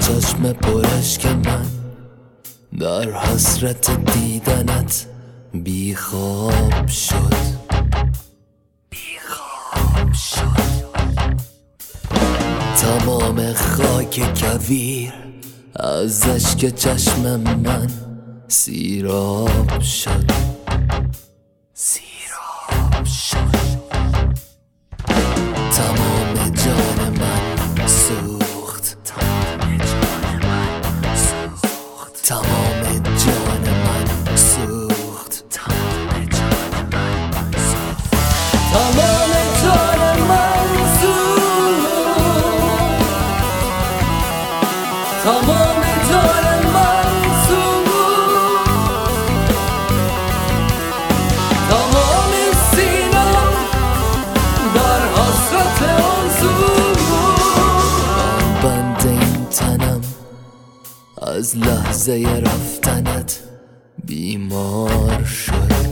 چشم پرش که من در حسرت دیدنت بیخواب شد. تمام خاک کویر از اشک چشم من سیراب شد. تمام جان من سوخت. تمام جان من سوخت. تمام جان من سوخت. تمام جان من سوخت. تمام سینم در حسرت آن سوخت. بند این تنم از لحظه رفتنت بیمار شد.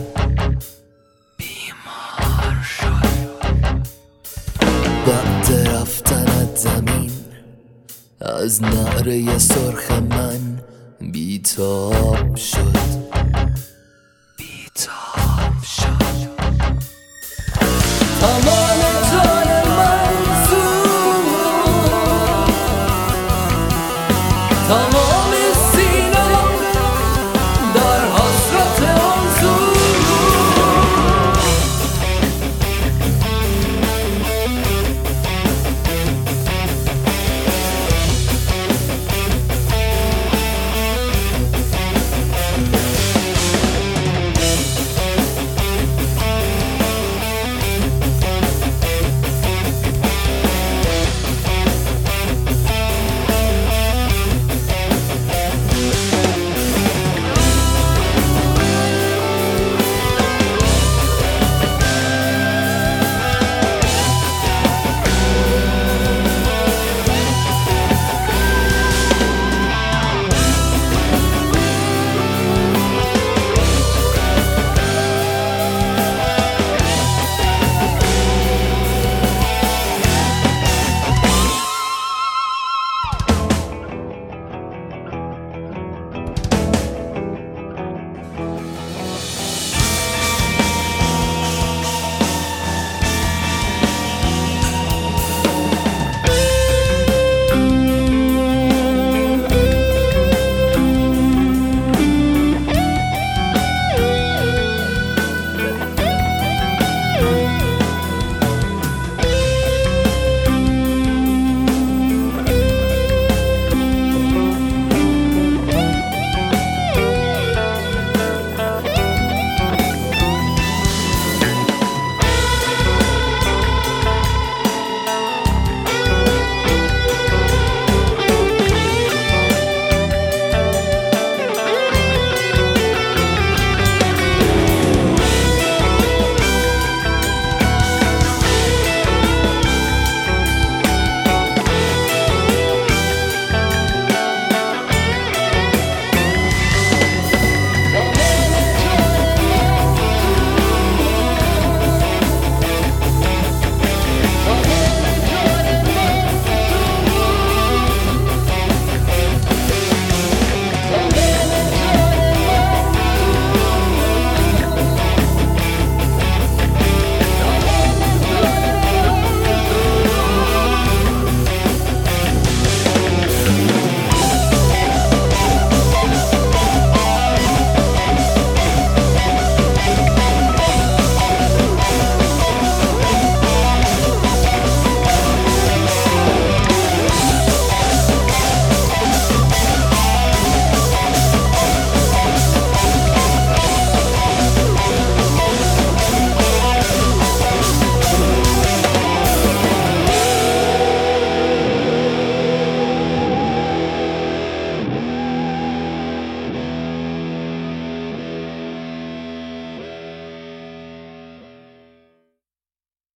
بعد رفتنت زمین از نعره سرخ من بیتاب شد. تمام